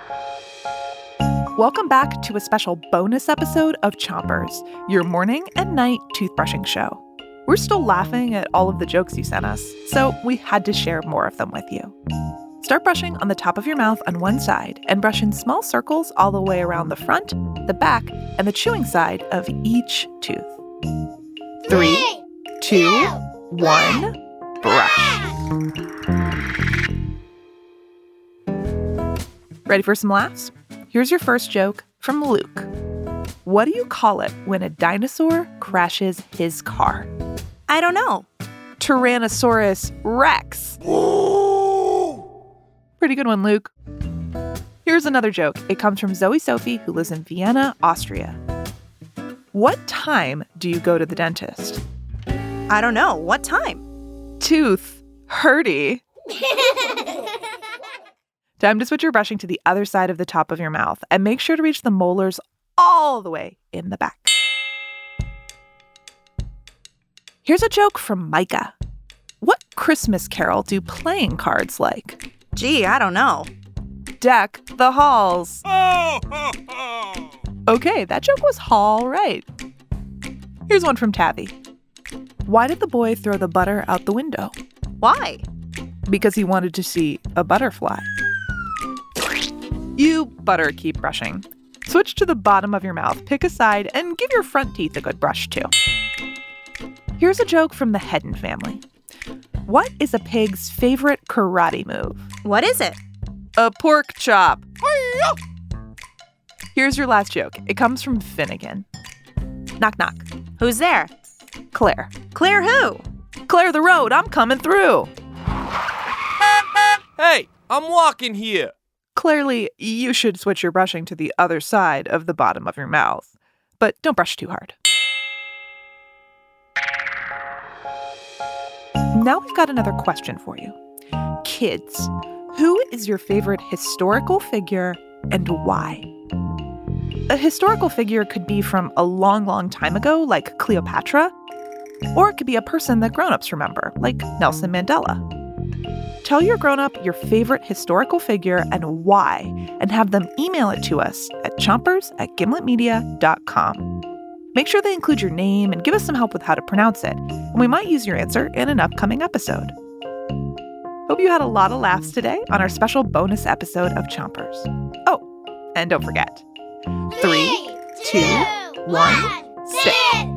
Welcome back to a special bonus episode of Chompers, your morning and night toothbrushing show. We're still laughing at all of the jokes you sent us, so we had to share more of them with you. Start brushing on the top of your mouth on one side and brush in small circles all the way around the front, the back, and the chewing side of each tooth. 3, 2, 1, brush. Ready for some laughs? Here's your first joke from Luke. What do you call it when a dinosaur crashes his car? I don't know. Tyrannosaurus Rex. Pretty good one, Luke. Here's another joke. It comes from Zoe Sophie, who lives in Vienna, Austria. What time do you go to the dentist? I don't know. What time? Tooth hurty. Time to switch your brushing to the other side of the top of your mouth and make sure to reach the molars all the way in the back. Here's a joke from Micah. What Christmas carol do playing cards like? Gee, I don't know. Deck the halls. Okay, that joke was all right. Here's one from Tavi. Why did the boy throw the butter out the window? Why? Because he wanted to see a butterfly. You butter keep brushing. Switch to the bottom of your mouth, pick a side, and give your front teeth a good brush too. Here's a joke from the Hedden family. What is a pig's favorite karate move? What is it? A pork chop. Here's your last joke. It comes from Finnegan. Knock, knock. Who's there? Claire. Claire who? Clear the road. I'm coming through. Hey, I'm walking here. Clearly, you should switch your brushing to the other side of the bottom of your mouth. But don't brush too hard. Now we've got another question for you. Kids, who is your favorite historical figure and why? A historical figure could be from a long, long time ago, like Cleopatra, or it could be a person that grown-ups remember, like Nelson Mandela. Tell your grown-up your favorite historical figure and why, and have them email it to us at chompers@gimletmedia.com. Make sure they include your name and give us some help with how to pronounce it, and we might use your answer in an upcoming episode. Hope you had a lot of laughs today on our special bonus episode of Chompers. Oh, and don't forget, 3, 2, 1, sit.